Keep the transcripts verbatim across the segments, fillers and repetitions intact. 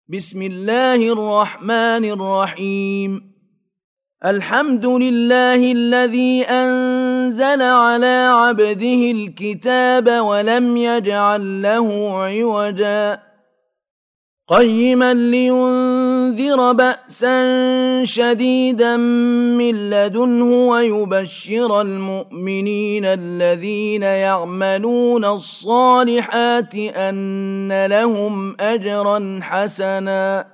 بسم الله الرحمن الرحيم الحمد لله الذي أنزل على عبده الكتاب ولم يجعل له عوجا قيما لينذر بأسا شديدا من لدنه ويبشر المؤمنين الذين يعملون الصالحات أن لهم أجرا حسنا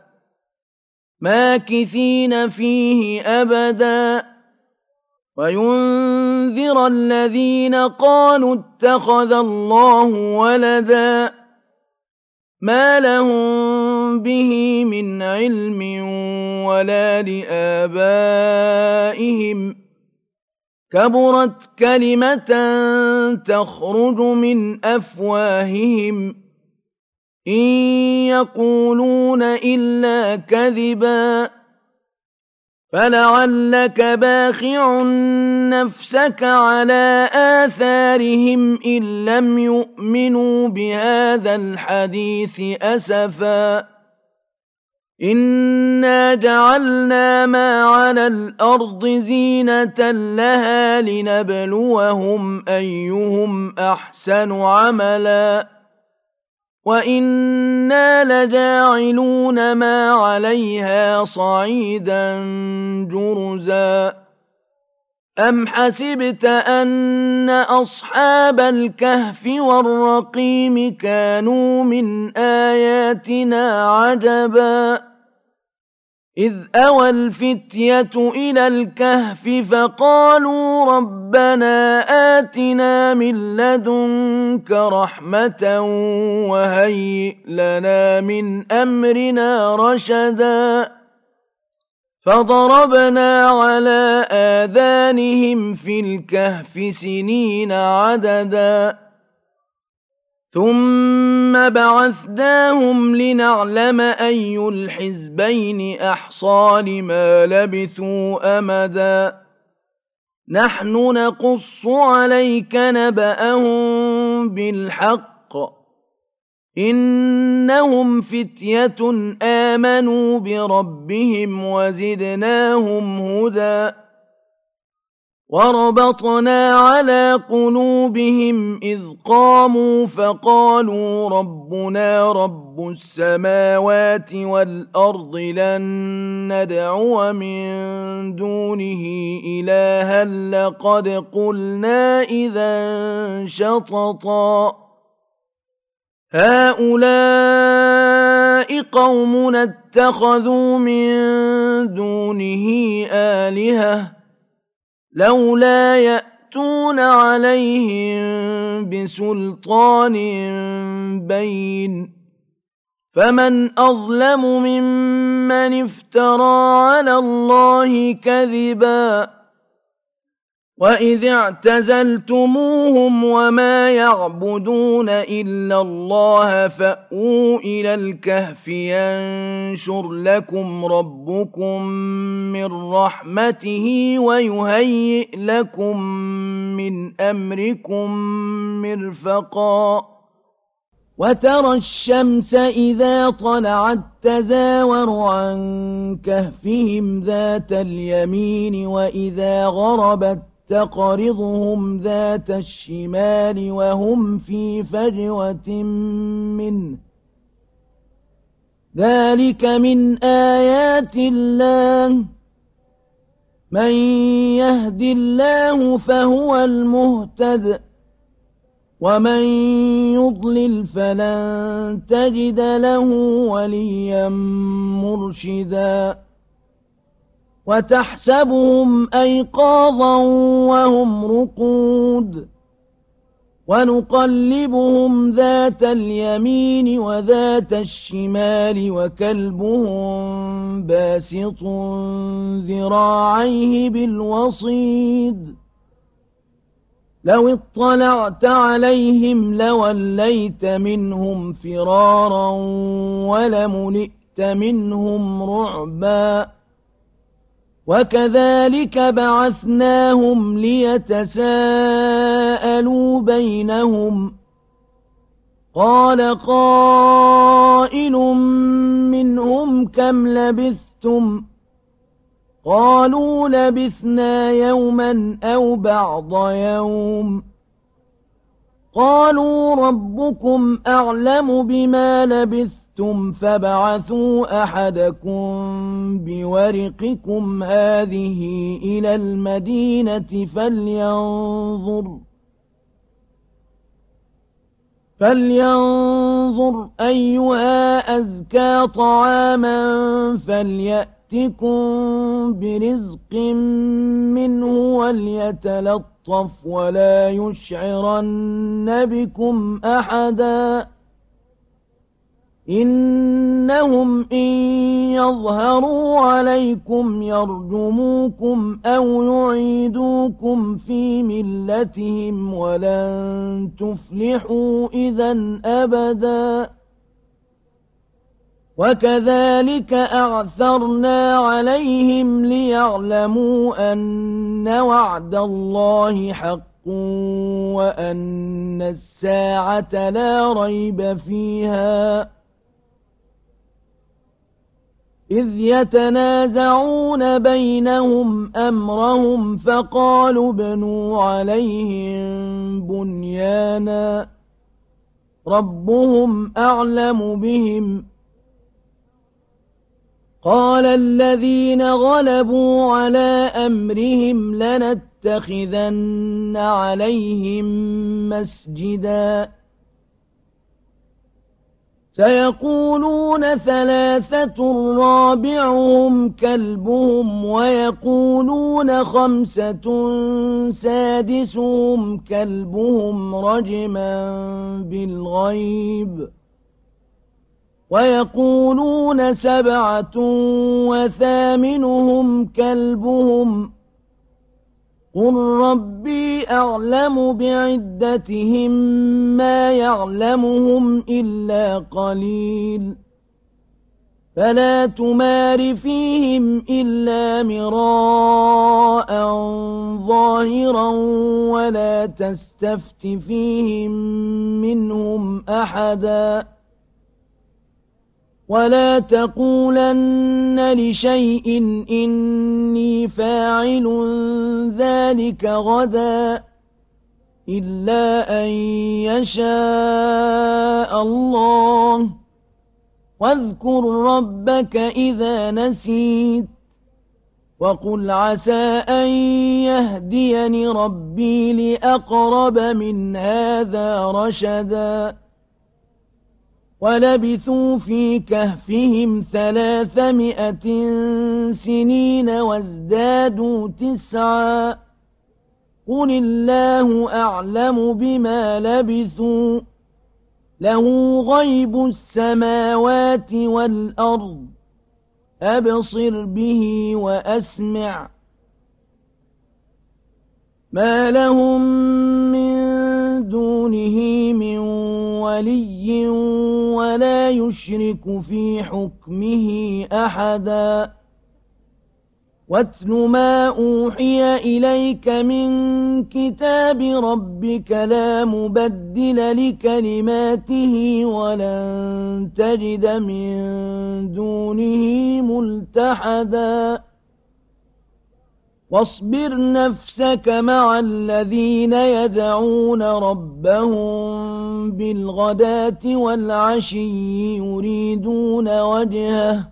ماكثين فيه أبدا وينذر الذين قالوا اتخذ الله ولدا ما لهم به من علم ولا لآبائهم كبرت كلمة تخرج من أفواههم إن يقولون إلا كذبا فلعلك باخع نفسك على آثارهم إن لم يؤمنوا بهذا الحديث أسفا إنا جعلنا ما على الأرض زينة لها لنبلوهم أيهم أحسن عملا وإنا لجاعلون ما عليها صعيدا جرزا أم حسبت أن أصحاب الكهف والرقيم كانوا من آياتنا عجبا إذ أوى الفتية إلى الكهف فقالوا ربنا آتنا من لدنك رحمة وهيئ لنا من أمرنا رشدا فضربنا على آذانهم في الكهف سنين عددا ثم بعثناهم لنعلم أي الحزبين أحصى لما لبثوا أمدا نحن نقص عليك نبأهم بالحق إنهم فتية آمنوا بربهم وزدناهم هدى وربطنا على قلوبهم إذ قاموا فقالوا ربنا رب السماوات والأرض لن ندعو من دونه إلها لقد قلنا إذا شططا هؤلاء قومنا اتخذوا من دونه آلهة لولا يأتون عليهم بسلطان بين فمن أظلم ممن افترى على الله كذبا وإذ اعتزلتموهم وما يعبدون إلا الله فأووا إلى الكهف ينشر لكم ربكم من رحمته ويهيئ لكم من أمركم مرفقا وترى الشمس إذا طلعت تزاور عن كهفهم ذات اليمين وإذا غربت تقرضهم ذات الشمال وهم في فجوة منه ذلك من آيات الله من يهد الله فهو المهتد ومن يضلل فلن تجد له وليا مرشدا وتحسبهم أيقاظا وهم رقود ونقلبهم ذات اليمين وذات الشمال وكلبهم باسط ذراعيه بالوصيد لو اطلعت عليهم لوليت منهم فرارا ولملئت منهم رعبا وكذلك بعثناهم ليتساءلوا بينهم قال قائل منهم كم لبثتم قالوا لبثنا يوما أو بعض يوم قالوا ربكم أعلم بما لبثتم فابعثوا أحدكم بورقكم هذه إلى المدينة فلينظر فلينظر أيها أزكى طعاما فليأتكم برزق منه وليتلطف ولا يشعرن بكم أحدا إنهم إن يظهروا عليكم يرجموكم أو يعيدوكم في ملتهم ولن تفلحوا إذا أبدا وكذلك أعثرنا عليهم ليعلموا أن وعد الله حق وأن الساعة لا ريب فيها إذ يتنازعون بينهم أمرهم فقالوا ابنوا عليهم بنيانا ربهم أعلم بهم قال الذين غلبوا على أمرهم لنتخذن عليهم مسجدا سيقولون ثلاثة رابعهم كلبهم ويقولون خمسة سادسهم كلبهم رجما بالغيب ويقولون سبعة وثامنهم كلبهم قل ربي أعلم بعدتهم ما يعلمهم إلا قليل فلا تمار فيهم إلا مراء ظاهرا ولا تستفت فيهم منهم أحدا ولا تقولن لشيء إني فاعل ذلك غدا إلا أن يشاء الله واذكر ربك إذا نسيت وقل عسى أن يهديني ربي لأقرب من هذا رشدا ولبثوا في كهفهم ثلاثمائة سنين وازدادوا تسعا قل الله أعلم بما لبثوا له غيب السماوات والأرض أبصر به وأسمع ما لهم من دونه من ولي ولا يشرك في حكمه أحدا واتل ما أوحي إليك من كتاب ربك لا مبدل لكلماته ولن تجد من دونه ملتحدا واصبر نفسك مع الذين يدعون ربهم بالغداة والعشي يريدون وجهه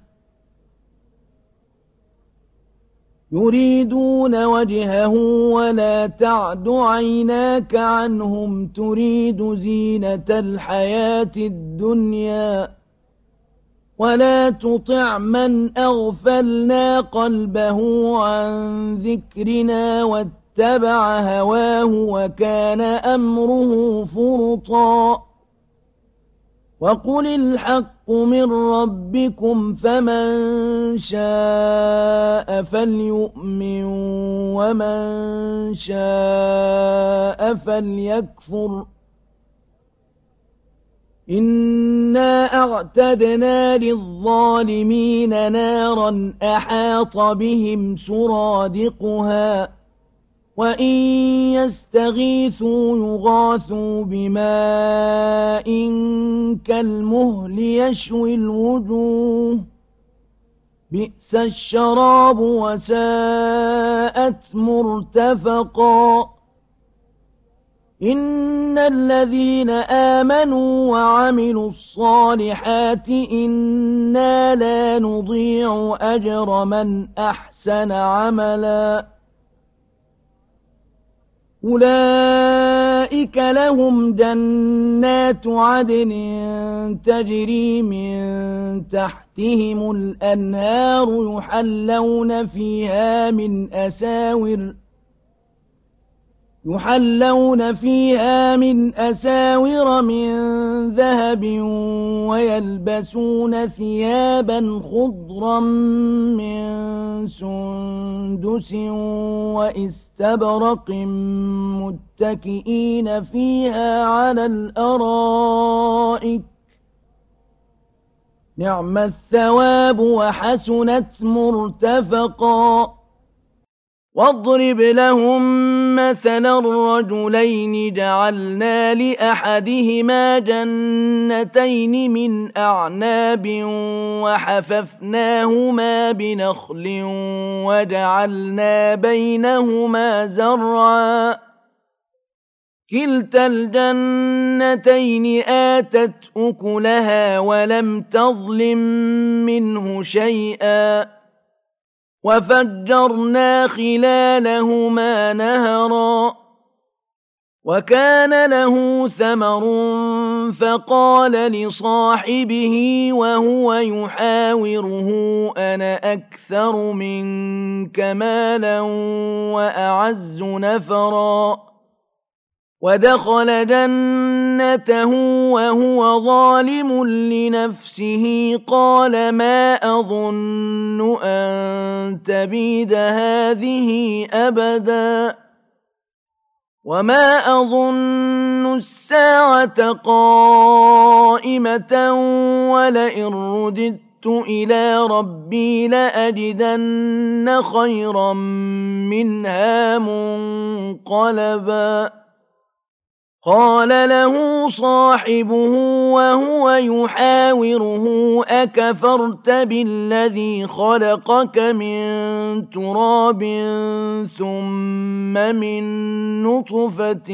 يريدون وجهه ولا تعد عيناك عنهم تريد زينة الحياة الدنيا ولا تطع من أغفلنا قلبه عن ذكرنا واتبع هواه وكان أمره فرطا وقل الحق من ربكم فمن شاء فليؤمن ومن شاء فليكفر إنا أعتدنا للظالمين نارا أحاط بهم سرادقها وإن يستغيثوا يغاثوا بماء كالمهل يشوي الوجوه بئس الشراب وساءت مرتفقا إن الذين آمنوا وعملوا الصالحات إنا لا نضيع أجر من أحسن عملا أولئك لهم جنات عدن تجري من تحتهم الأنهار يحلون فيها من أساور يحلون فيها من أساور من ذهب ويلبسون ثيابا خضرا من سندس وإستبرق متكئين فيها على الأرائك نعم الثواب وحسنت مرتفقا واضرب لهم مثلا الرجلين جعلنا لأحدهما جنتين من أعناب وحففناهما بنخل وجعلنا بينهما زرعا كلتا الجنتين آتت أكلها ولم تظلم منه شيئا وفجرنا خلالهما نهرا وكان له ثمر فقال لصاحبه وهو يحاوره أنا أكثر منك مالا وأعز نفرا ودخل جنته وهو ظالم لنفسه قال ما أظن أن تبيد هذه أبدا وما أظن الساعة قائمة ولئن رددت إلى ربي لأجدن خيرا منها منقلبا قال له صاحبه وهو يحاوره أكفرت بالذي خلقك من تراب ثم من نطفة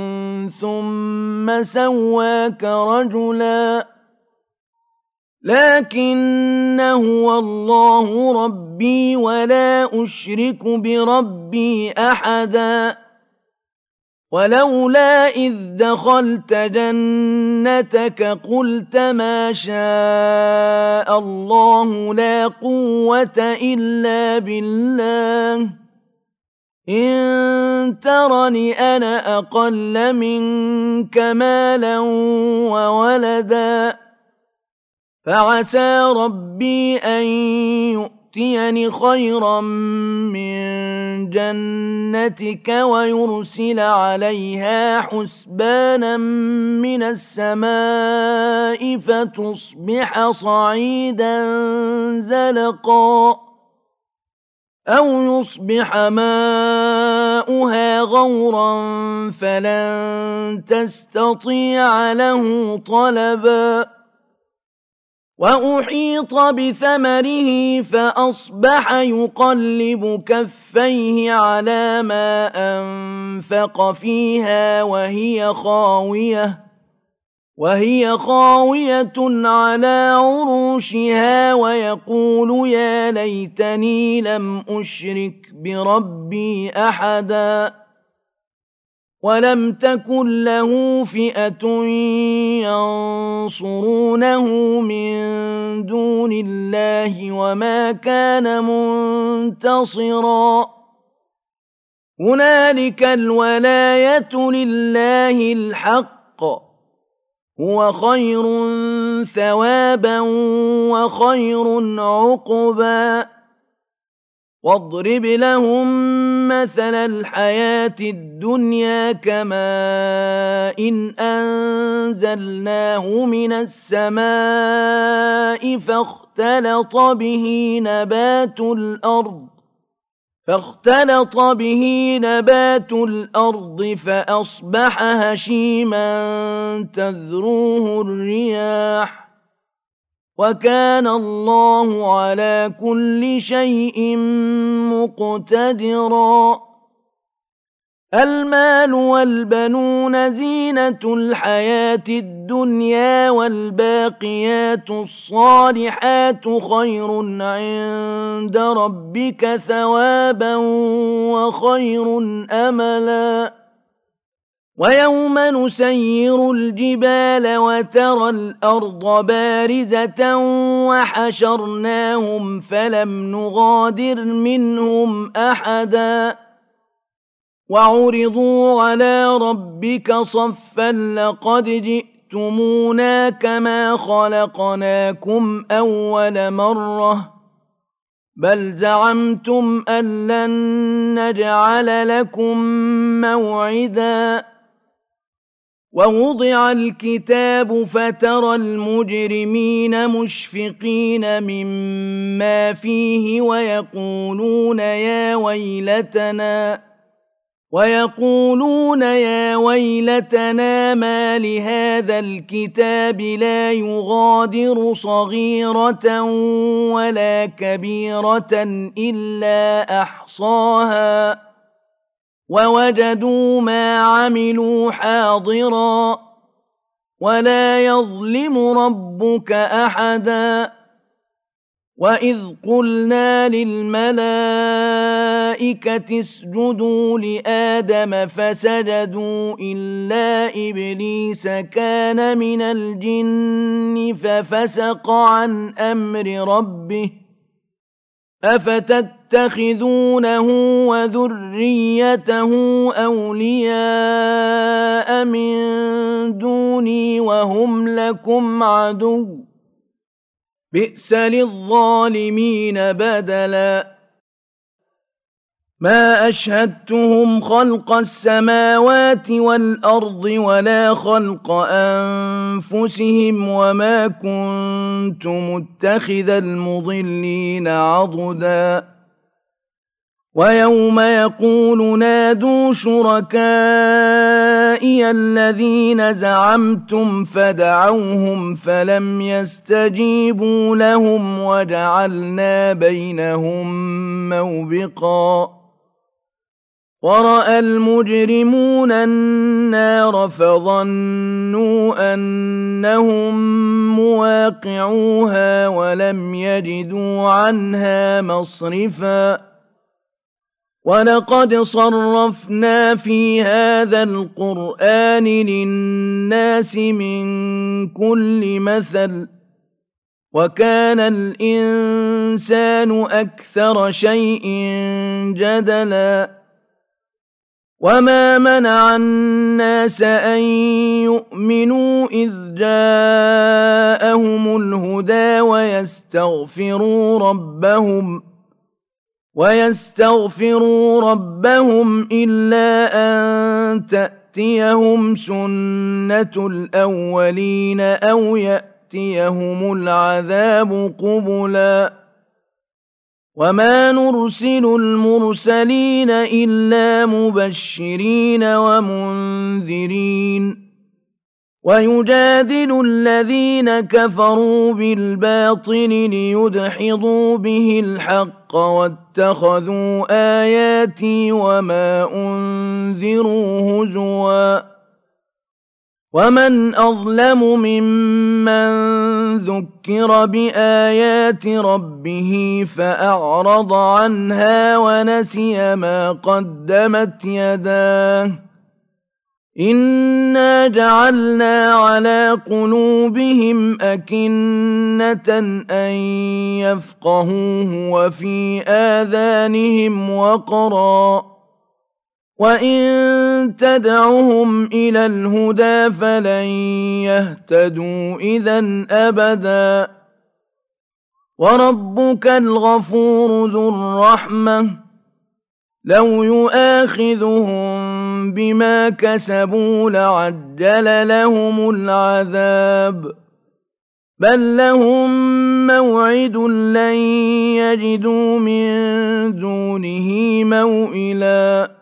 ثم سواك رجلا لكن هو الله ربي ولا أشرك بربي أحدا ولولا إذ دخلت جنتك قلت ما شاء الله لا قوة إلا بالله إن ترني أنا أقل منك مالا وولدا فعسى ربي أن يؤتيني خيرا من جنتك ويرسل عليها حسبانا من السماء فتصبح صعيدا زلقا أو يصبح ماؤها غورا فلن تستطيع له طلبا وأحيط بثمره فأصبح يقلب كفيه على ما أنفق فيها وهي خاوية وهي خاوية على عروشها ويقول يا ليتني لم أشرك بربي أحدا ولم تكن له فئة ينصرونه من دون الله وما كان منتصرا هنالك الولاية لله الحق هو خير ثوابا وخير عقبا واضرب لهم مثل الحياة الدنيا كماء إن أنزلناه من السماء فاختلط به نبات الأرض فاختلط به نبات الأرض فأصبح هشيما تذروه الرياح وكان الله على كل شيء مقتدرا. المال والبنون زينة الحياة الدنيا والباقيات الصالحات خير عند ربك ثوابا وخير أملا. ويوم نسير الجبال وترى الأرض بارزة وحشرناهم فلم نغادر منهم أحدا وعرضوا على ربك صفا لقد جئتمونا كما خلقناكم أول مرة بل زعمتم أن لن نجعل لكم موعدا. ووضع الكتاب فترى المجرمين مشفقين مما فيه ويقولون يا ويلتنا ويقولون يا ويلتنا ما لهذا الكتاب لا يغادر صغيرة ولا كبيرة إلا أحصاها ووجدوا ما عملوا حاضرا ولا يظلم ربك أحدا. وإذ قلنا للملائكة اسجدوا لآدم فسجدوا إلا إبليس كان من الجن ففسق عن أمر ربه أفتتخذونه وذريته أولياء من دوني وهم لكم عدو بئس للظالمين بدلا. ما أشهدتهم خلق السماوات والأرض ولا خلق أنفسهم وما كنت متخذ المضلين عضدا. ويوم يقول نادوا شركائي الذين زعمتم فدعوهم فلم يستجيبوا لهم وجعلنا بينهم موبقا. ورأى المجرمون النار فظنوا أنهم مواقعوها ولم يجدوا عنها مصرفا. ولقد صرفنا في هذا القرآن للناس من كل مثل وكان الإنسان أكثر شيء جدلا. وما منع الناس أن يؤمنوا إذ جاءهم الهدى ويستغفروا ربهم ويستغفروا ربهم إلا أن تأتيهم سنة الأولين أو يأتيهم العذاب قبلا. وما نرسل المرسلين إلا مبشرين ومنذرين. ويجادل الذين كفروا بالباطل ليدحضوا به الحق واتخذوا آياتي وما أنذروا هزوا. ومن أظلم ممن ذكر بآيات ربه فأعرض عنها ونسي ما قدمت يداه إنا جعلنا على قلوبهم أكنة أن يفقهوه وفي آذانهم وقرا وإن تدعهم إلى الهدى فلن يهتدوا إذا أبدا. وربك الغفور ذو الرحمة لو يؤاخذهم بما كسبوا لعجل لهم العذاب بل لهم موعد لن يجدوا من دونه موئلا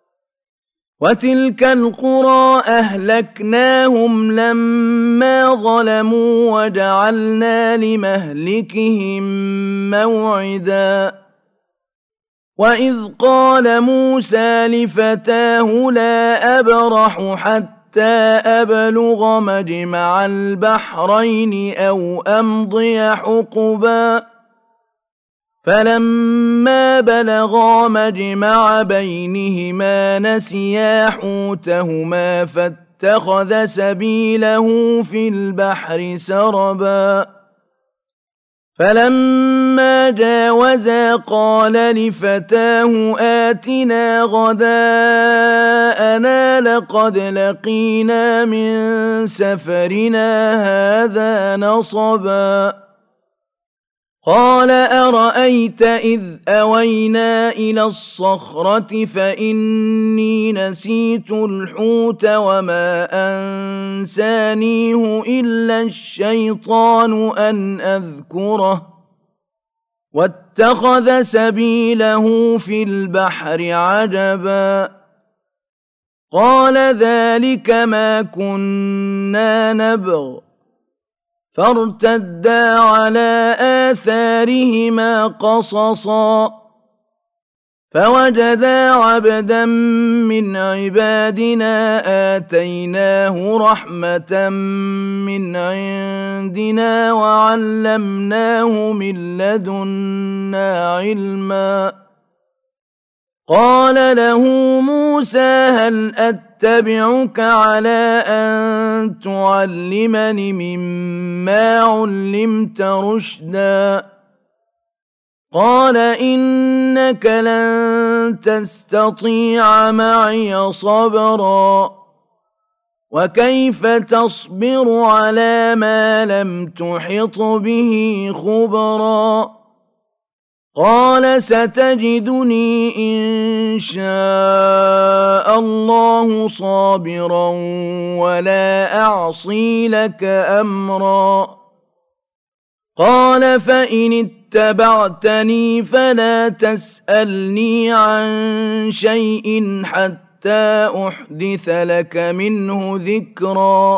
وتلك القرى أهلكناهم لما ظلموا وجعلنا لمهلكهم موعدا وإذ قال موسى لفتاه لا أبرح حتى أبلغ مجمع البحرين أو أمضي حقبا فلما بلغا مجمع بينهما نسيا حوتهما فاتخذ سبيله في البحر سربا فلما جاوزا قال لفتاه آتنا غداءنا لقد لقينا من سفرنا هذا نصبا قال أرأيت إذ أوينا إلى الصخرة فإني نسيت الحوت وما أنسانيه إلا الشيطان أن أذكره واتخذ سبيله في البحر عجبا قال ذلك ما كنا نبغ فارتدا على آثارهما قصصا فوجدا عبدا من عبادنا آتيناه رحمة من عندنا وعلمناه من لدنا علما قال له موسى هل أتبعك على أن تعلمني مما علمت رشدا قال إنك لن تستطيع معي صبرا وكيف تصبر على ما لم تحط به خبرا قال ستجدني إن شاء الله صابرا ولا أعصي لك أمرا قال فإن اتبعتني فلا تسألني عن شيء حتى أحدث لك منه ذكرا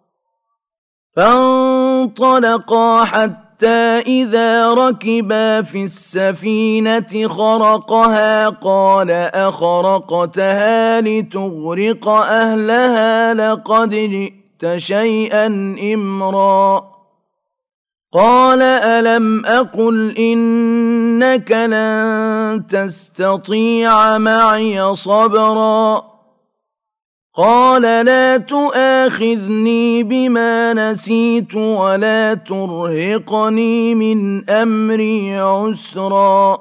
فانطلقا حتى حتى إذا ركبا في السفينة خرقها قال أخرقتها لتغرق أهلها لقد جئت شيئا إمرا قال ألم أقل إنك لن تستطيع معي صبرا قال لا تؤاخذني بما نسيت ولا ترهقني من أمري عسرا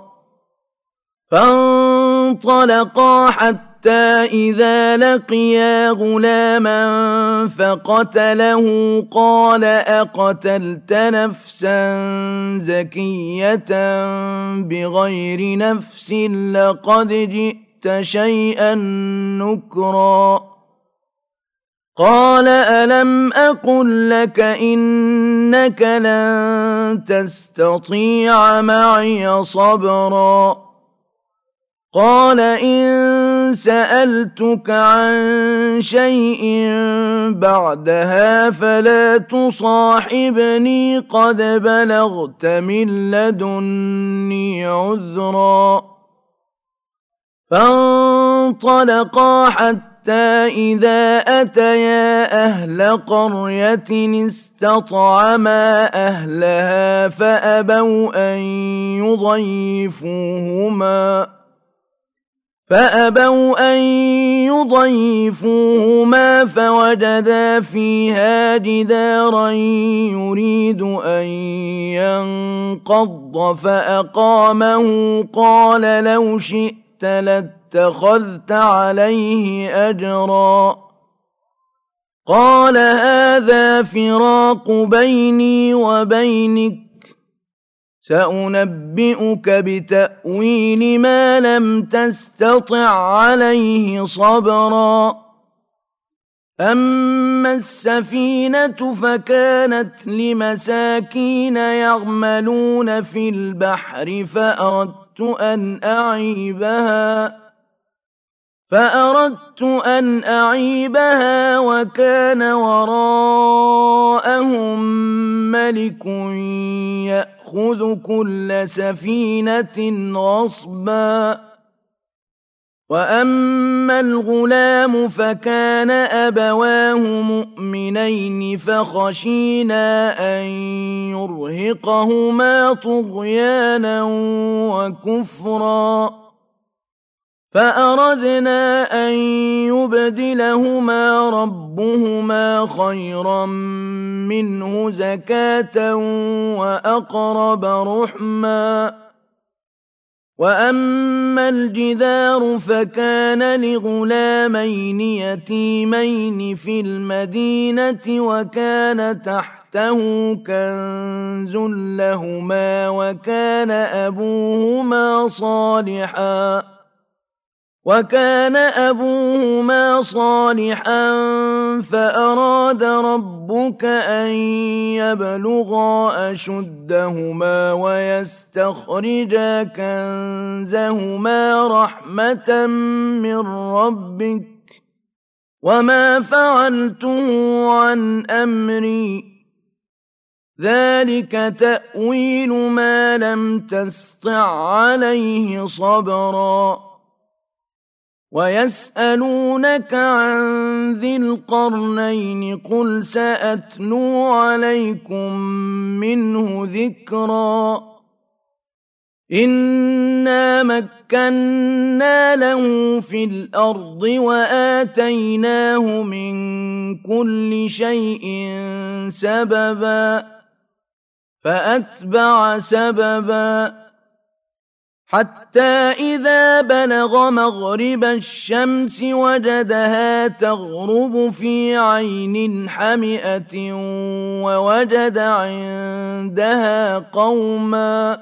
فانطلقا حتى إذا لقيا غلاما فقتله قال أقتلت نفسا زكية بغير نفس لقد جئت شيئا نكرا قال ألم أقل لك إنك لن تستطيع معي صبرا قال إن سألتك عن شيء بعدها فلا تصاحبني قد بلغت من لدني عذرا فانطلقا حتى حتى إذا أتيا أهل قرية استطعما أهلها فأبوا أن يضيفوهما فأبوا أن يضيفوهما فوجدا فيها جدارا يريد أن ينقض فأقامه قال لو شئت لاتخذت عليه أجرا قال هذا فراق بيني وبينك سأنبئك بتأويل ما لم تستطع عليه صبرا أما السفينة فكانت لمساكين يعملون في البحر فأردت أن أعيبها فأردت أن أعيبها وكان وراءهم ملك يأخذ كل سفينة غصبا وأما الغلام فكان أبواه مؤمنين فخشينا أن يرهقهما طغيانا وكفرا فأردنا أن يبدلهما ربهما خيرا منه زكاة وأقرب رحما وأما الجدار فكان لغلامين يتيمين في المدينة وكان تحته كنز لهما وكان أبوهما صالحا وكان أبوهما صالحا فأراد ربك أن يبلغا أشدهما ويستخرجا كنزهما رحمة من ربك وما فعلته عن أمري ذلك تأويل ما لم تسطع عليه صبرا ويسألونك عن ذي القرنين قل سأتلو عليكم منه ذكرا إنا مكنا له في الأرض وآتيناه من كل شيء سببا فأتبع سببا حتى إذا بلغ مغرب الشمس وجدها تغرب في عين حمئة ووجد عندها قوما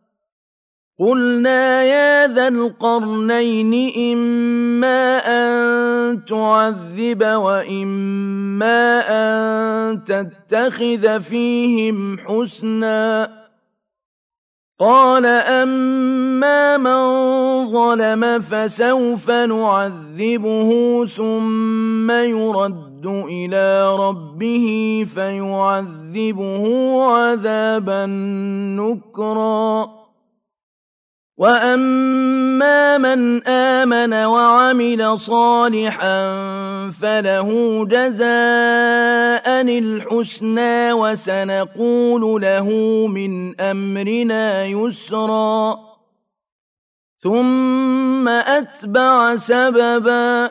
قلنا يا ذا القرنين إما أن تعذب وإما أن تتخذ فيهم حسنا قال أما من ظلم فسوف نعذبه ثم يرد إلى ربه فيعذبه عذابا نكرا وأما من آمن وعمل صالحا فله جزاء الحسنى وسنقول له من أمرنا يسرا ثم أتبع سببا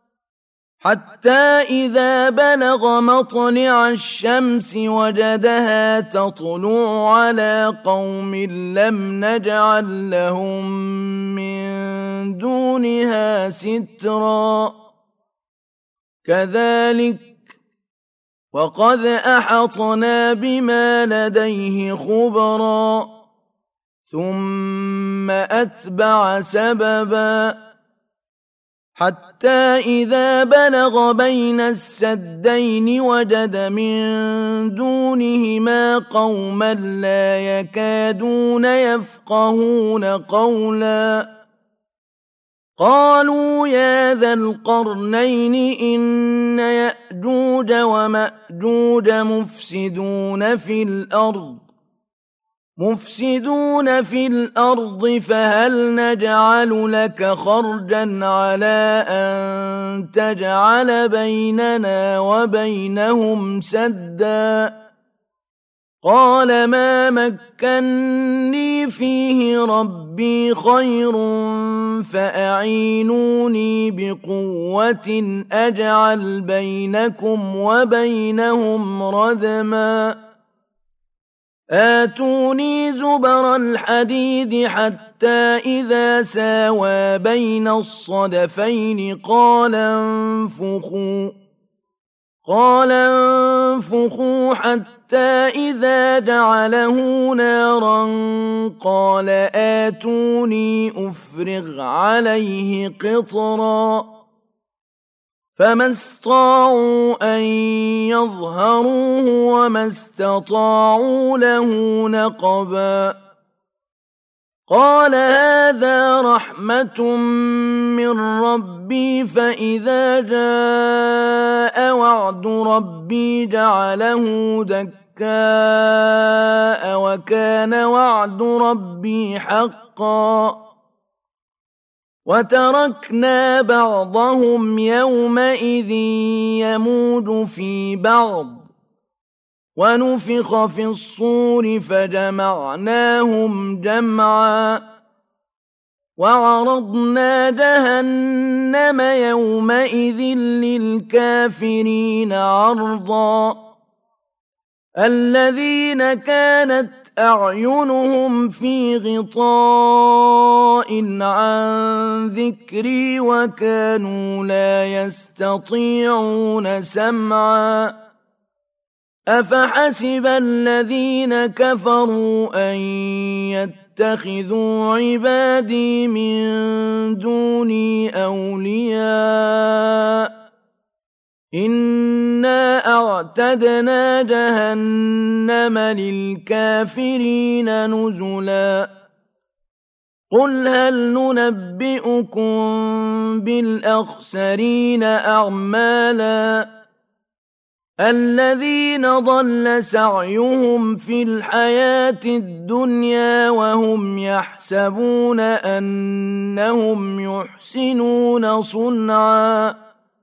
حتى إذا بلغ مطلع الشمس وجدها تطلع على قوم لم نجعل لهم من دونها سترا كذلك وقد أحطنا بما لديه خبرا ثم أتبع سببا حتى إذا بلغ بين السدين وجد من دونهما قوما لا يكادون يفقهون قولا قالوا يا ذا القرنين إن يأجوج ومأجوج مفسدون في الأرض مفسدون في الأرض فهل نجعل لك خرجا على أن تجعل بيننا وبينهم سدا قال ما مكني فيه ربي خير فأعينوني بقوة أجعل بينكم وبينهم ردما آتوني زبر الحديد حتى إذا ساوى بين الصدفين قال انفخوا قال انفخوا حتى إذا جعله نارا قال آتوني أفرغ عليه قطرا فما استطاعوا أن يظهروه وما استطاعوا له نقبا قال هذا رحمة من ربي فإذا جاء وعد ربي جعله دكاء وكان وعد ربي حقا وتركنا بعضهم يومئذ يموج في بعض ونفخ في الصور فجمعناهم جمعا وعرضنا جهنم يومئذ للكافرين عرضا الذين كانت أعينهم في غطاء عن ذكري وكانوا لا يستطيعون سمعا أفحسب الذين كفروا أن يتخذوا عبادي من دوني أولياء إنا أعتدنا جهنم للكافرين نزلا قل هل ننبئكم بالأخسرين أعمالا الذين ضل سعيهم في الحياة الدنيا وهم يحسبون أنهم يحسنون صنعا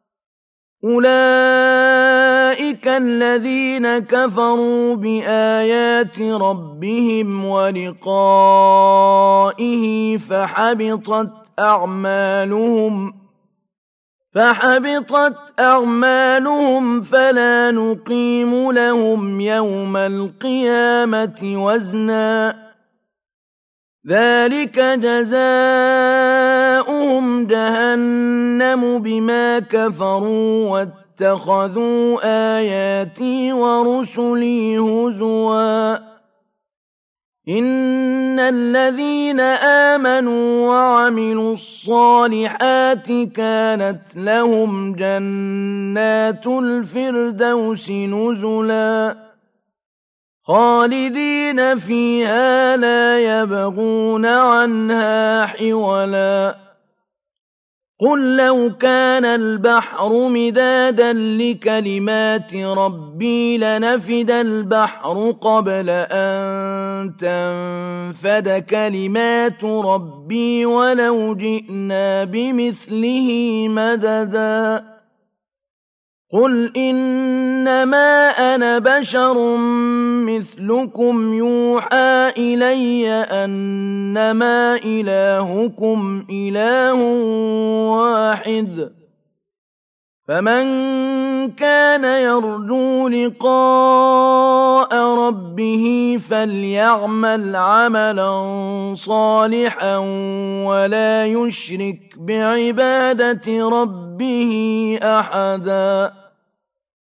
أولئك الذين كفروا بآيات ربهم ولقائه فحبطت أعمالهم فحبطت أعمالهم فلا نقيم لهم يوم القيامة وزنا ذلك جزاؤهم جهنم بما كفروا واتخذوا آياتي ورسلي هزوا إن الذين آمنوا وعملوا الصالحات كانت لهم جنات الفردوس نزلا خالدين فيها لا يبغون عنها حولا قل لو كان البحر مدادا لكلمات ربي لنفد البحر قبل أن تنفد كلمات ربي ولو جئنا بمثله مددا قل إنما أنا بشر مثلكم يوحى إلي أنما إلهكم إله واحد فمن كان يرجو لقاء ربه فليعمل عملا صالحا ولا يشرك بعبادة ربه أحدا